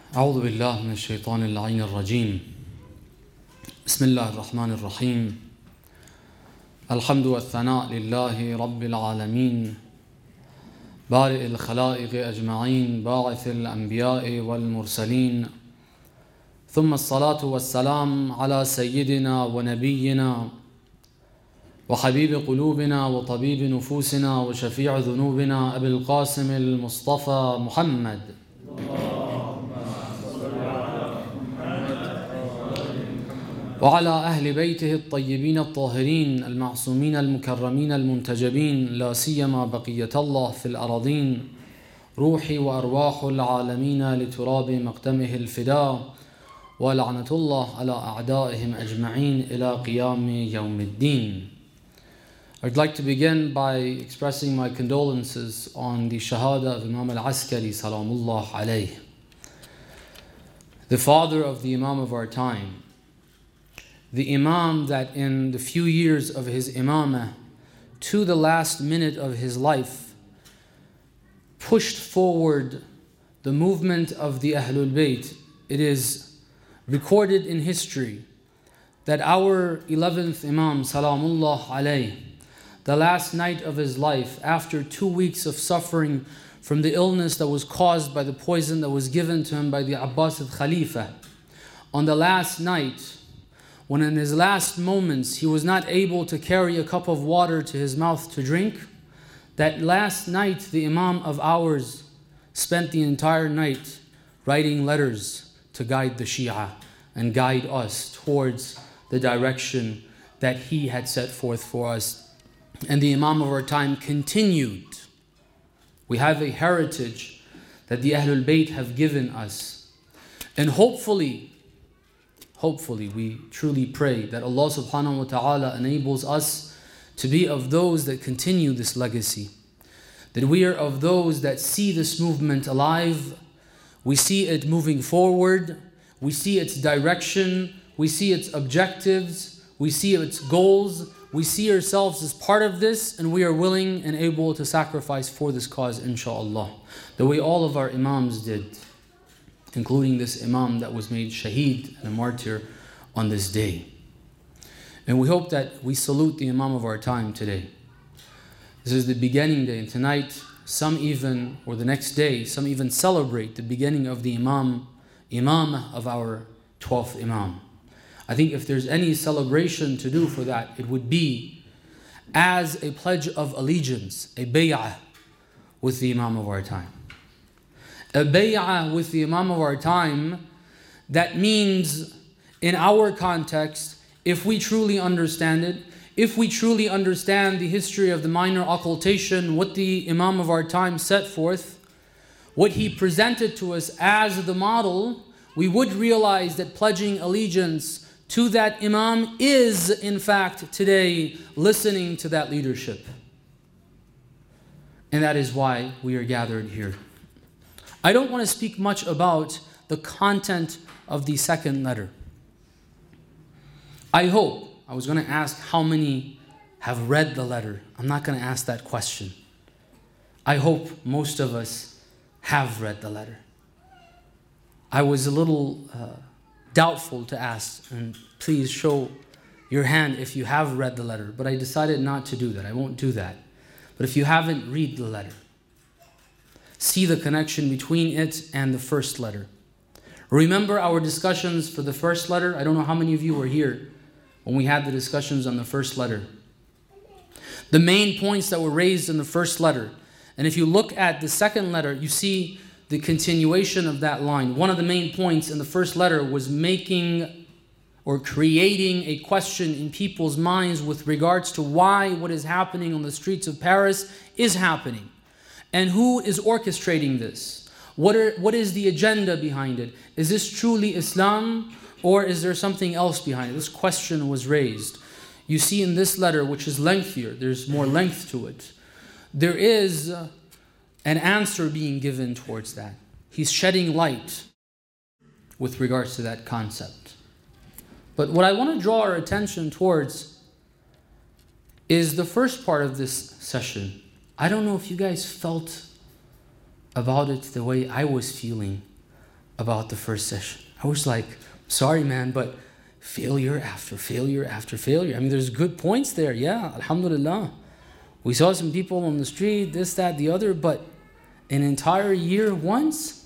أعوذ بالله من الشيطان اللعين الرجيم. بسم الله الرحمن الرحيم. الحمد والثناء لله رب العالمين، بارئ الخلائق أجمعين، باعث الأنبياء والمرسلين، ثم الصلاة والسلام على سيدنا ونبينا وحبيب قلوبنا وطبيب نفوسنا وشفيع ذنوبنا أبي القاسم المصطفى محمد وعلى أهل بيته الطيبين الطاهرين المعصومين المكرمين المنتجبين، لا سيما بقية الله في الأراضين، روحي وأرواح العالمين لتراب مقدمه الفداء، ولعنة الله على أعدائهم أجمعين إلى قيام يوم الدين. I'd like to begin by expressing my condolences on the Shahada of Imam al-Askari Salamullah alayh, the father of the Imam of our time, the Imam that in the few years of his Imamah to the last minute of his life pushed forward the movement of the Ahlul Bayt. It is recorded in history that our 11th Imam Salamullah alayh, the last night of his life, after 2 weeks of suffering from the illness that was caused by the poison that was given to him by the Abbasid Khalifa, on the last night, when in his last moments he was not able to carry a cup of water to his mouth to drink, that last night the Imam of ours spent the entire night writing letters to guide the Shia and guide us towards the direction that he had set forth for us. And the Imam of our time continued. We have a heritage that the Ahlul Bayt have given us. And hopefully, we truly pray that Allah subhanahu wa ta'ala enables us to be of those that continue this legacy. That we are of those that see this movement alive, we see it moving forward, we see its direction, we see its objectives, we see its goals, we see ourselves as part of this, and we are willing and able to sacrifice for this cause, inshaAllah. The way all of our Imams did, including this Imam that was made shaheed and a martyr on this day. And we hope that we salute the Imam of our time today. This is the beginning day, and tonight, or the next day, some even celebrate the beginning of the Imam of our 12th Imam. I think if there's any celebration to do for that, it would be as a pledge of allegiance, a bay'ah with the Imam of our time. A bay'ah with the Imam of our time, that means in our context, if we truly understand it, if we truly understand the history of the minor occultation, what the Imam of our time set forth, what he presented to us as the model, we would realize that pledging allegiance to that Imam is, in fact, today listening to that leadership. And that is why we are gathered here. I don't want to speak much about the content of the second letter. I was going to ask how many have read the letter. I'm not going to ask that question. I hope most of us have read the letter. I was a little doubtful to ask, and please show your hand if you have read the letter, but I decided not to do that. I won't do that. But if you haven't, read the letter. See the connection between it and the first letter. Remember our discussions for the first letter? I don't know how many of you were here when we had the discussions on the first letter. The main points that were raised in the first letter. And if you look at the second letter, you see the continuation of that line. One of the main points in the first letter was making or creating a question in people's minds with regards to why what is happening on the streets of Paris is happening. And who is orchestrating this? What is the agenda behind it? Is this truly Islam, or is there something else behind it? This question was raised. You see in this letter, which is lengthier, there's more length to it. There is an answer being given towards that. He's shedding light with regards to that concept. But what I want to draw our attention towards is the first part of this session. I don't know if you guys felt about it the way I was feeling about the first session. I was like, sorry man, but failure after failure after failure. I mean, there's good points there. Yeah, alhamdulillah. We saw some people on the street, this, that, the other, but an entire year once?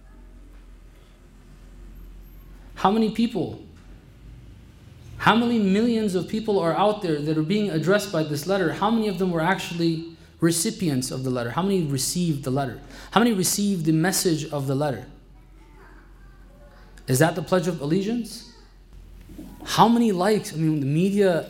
How many people? How many millions of people are out there that are being addressed by this letter? How many of them were actually recipients of the letter? How many received the letter? How many received the message of the letter? Is that the Pledge of Allegiance? How many likes? I mean, the media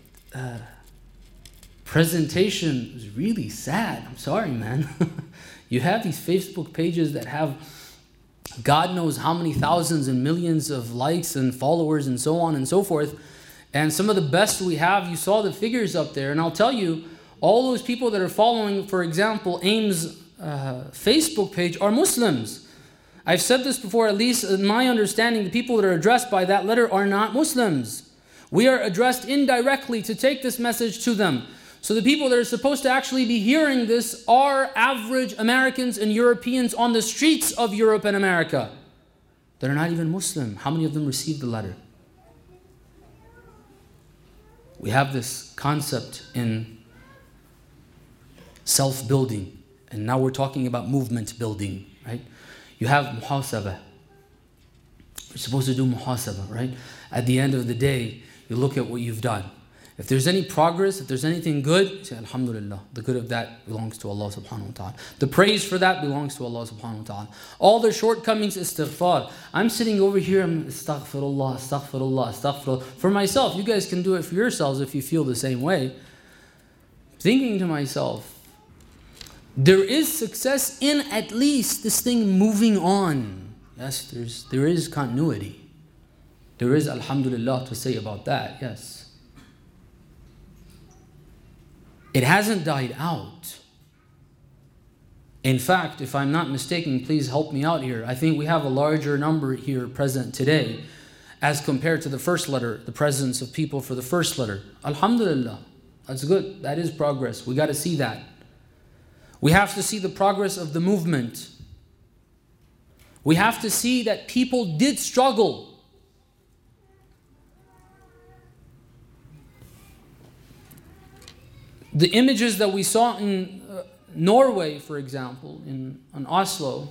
presentation was really sad. I'm sorry, man. You have these Facebook pages that have God knows how many thousands and millions of likes and followers and so on and so forth. And some of the best we have, you saw the figures up there. And I'll tell you, all those people that are following, for example, AIM's Facebook page are Muslims. I've said this before, at least in my understanding, the people that are addressed by that letter are not Muslims. We are addressed indirectly to take this message to them. So the people that are supposed to actually be hearing this are average Americans and Europeans on the streets of Europe and America that are not even Muslim. How many of them received the letter? We have this concept in self-building, and now we're talking about movement building, right? You have muhasabah. You're supposed to do muhasabah, right? At the end of the day, you look at what you've done. If there's any progress, if there's anything good, you say, alhamdulillah, the good of that belongs to Allah subhanahu wa ta'ala. The praise for that belongs to Allah subhanahu wa ta'ala. All the shortcomings, istighfar. I'm sitting over here, I'm astaghfirullah, astaghfirullah, astaghfirullah. For myself, you guys can do it for yourselves if you feel the same way. Thinking to myself, there is success in at least this thing moving on. Yes, there is continuity. There is alhamdulillah to say about that, yes. It hasn't died out. In fact, if I'm not mistaken, please help me out here. I think we have a larger number here present today as compared to the first letter, the presence of people for the first letter. Alhamdulillah, that's good. That is progress. We got to see that. We have to see the progress of the movement. We have to see that people did struggle. The images that we saw in Norway, for example, in Oslo,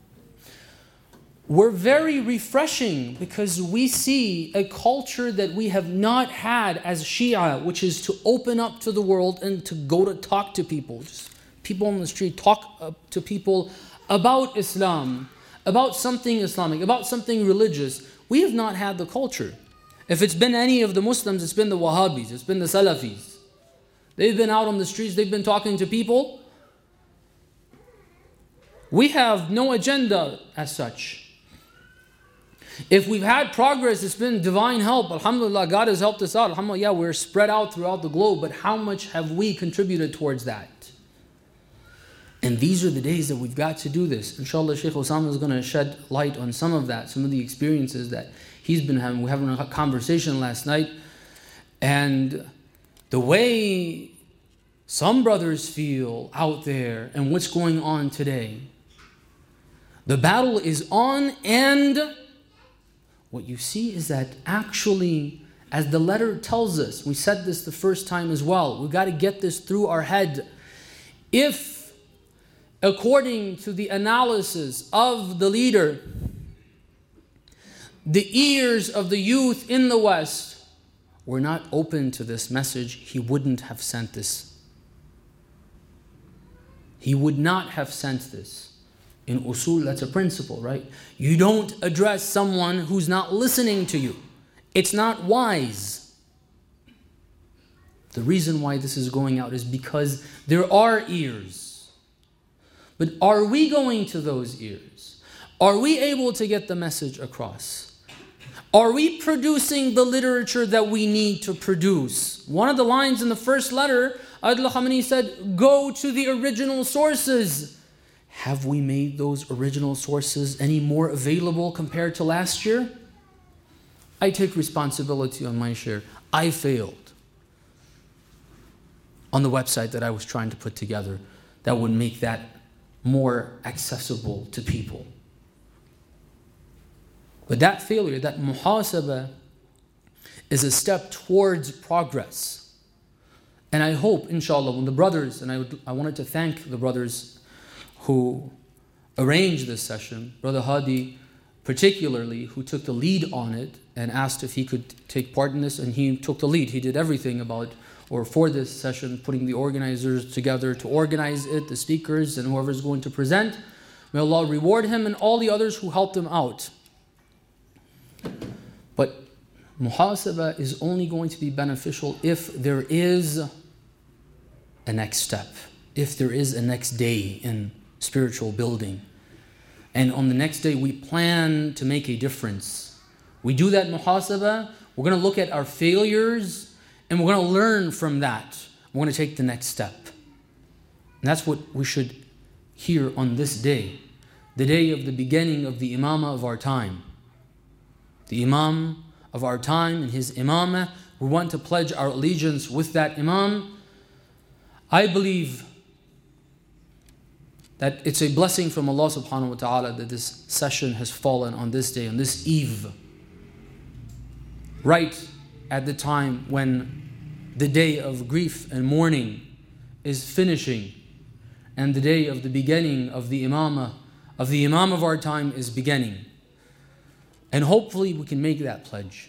were very refreshing because we see a culture that we have not had as Shia, which is to open up to the world and to go to talk to people. Just people on the street, talk to people about Islam, about something Islamic, about something religious. We have not had the culture. If it's been any of the Muslims, it's been the Wahhabis, it's been the Salafis. They've been out on the streets, they've been talking to people. We have no agenda as such. If we've had progress, it's been divine help. Alhamdulillah, God has helped us out. Alhamdulillah, yeah, we're spread out throughout the globe, but how much have we contributed towards that? And these are the days that we've got to do this. Inshallah, Shaykh Osama is going to shed light on some of that, some of the experiences that he's been having. We were having a conversation last night, and the way some brothers feel out there and what's going on today. The battle is on, and what you see is that actually, as the letter tells us, we said this the first time as well, we've got to get this through our head. If, according to the analysis of the leader, the ears of the youth in the West were not open to this message, he wouldn't have sent this. He would not have sent this. In usul, that's a principle, right? You don't address someone who's not listening to you. It's not wise. The reason why this is going out is because there are ears. But are we going to those ears? Are we able to get the message across? Are we producing the literature that we need to produce? One of the lines in the first letter, Ayatollah Khamenei said, go to the original sources. Have we made those original sources any more available compared to last year? I take responsibility on my share. I failed on the website that I was trying to put together that would make that more accessible to people. But that failure, that muhasabah, is a step towards progress. And I hope, inshallah, when the brothers, and I wanted to thank the brothers who arranged this session, Brother Hadi particularly, who took the lead on it and asked if he could take part in this, and he took the lead. He did everything for this session, putting the organizers together to organize it, the speakers and whoever's going to present. May Allah reward him and all the others who helped him out. But muhasabah is only going to be beneficial if there is a next step, if there is a next day in spiritual building. And on the next day we plan to make a difference. We do that muhasabah, we're going to look at our failures and we're going to learn from that. We're going to take the next step. And that's what we should hear on this day, the day of the beginning of the imamah of our time. The imam of our time and his imamah, we want to pledge our allegiance with that imam. I believe that it's a blessing from Allah subhanahu wa ta'ala that this session has fallen on this day, on this eve, right at the time when the day of grief and mourning is finishing and the day of the beginning of the imamah of the imam of our time is beginning. And hopefully we can make that pledge.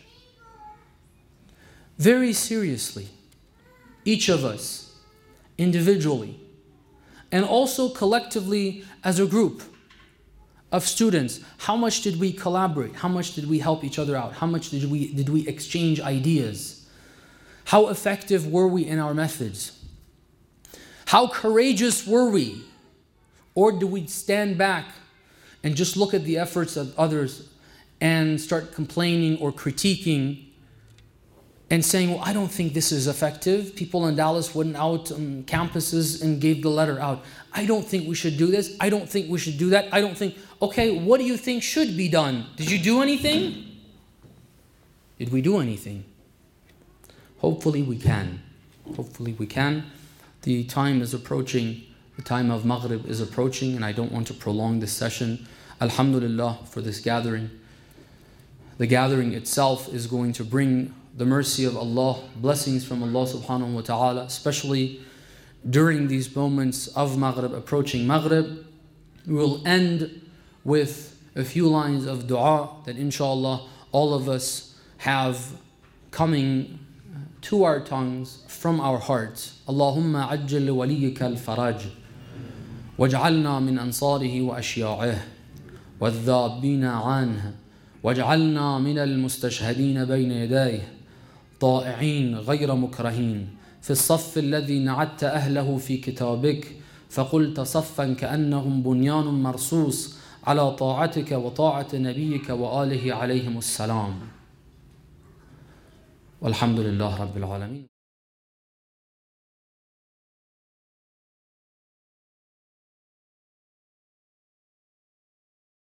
Very seriously, each of us, individually, and also collectively as a group of students, how much did we collaborate? How much did we help each other out? How much did we exchange ideas? How effective were we in our methods? How courageous were we? Or do we stand back and just look at the efforts of others and start complaining or critiquing and saying, well, I don't think this is effective. People in Dallas went out on campuses and gave the letter out. I don't think we should do this. I don't think we should do that. I don't think, okay, what do you think should be done? Did you do anything? Did we do anything? Hopefully we can. Hopefully we can. The time is approaching. The time of Maghrib is approaching, and I don't want to prolong this session. Alhamdulillah for this gathering. The gathering itself is going to bring the mercy of Allah, blessings from Allah subhanahu wa ta'ala, especially during these moments of Maghrib, approaching Maghrib. We will end with a few lines of dua that inshallah all of us have coming to our tongues from our hearts. Allahumma ajjal waliyika al-faraj waj'alna min ansarihi wa ashya'ih wadh-dhabina anhu waj'alna min al-mustashhadin bayna yadayhi طائعين غير مكرهين في الصف الذي نعدت أهله في كتابك فقلت صفا كأنهم بنيان مرصوص على طاعتك وطاعة نبيك وآله عليهم السلام والحمد لله رب العالمين.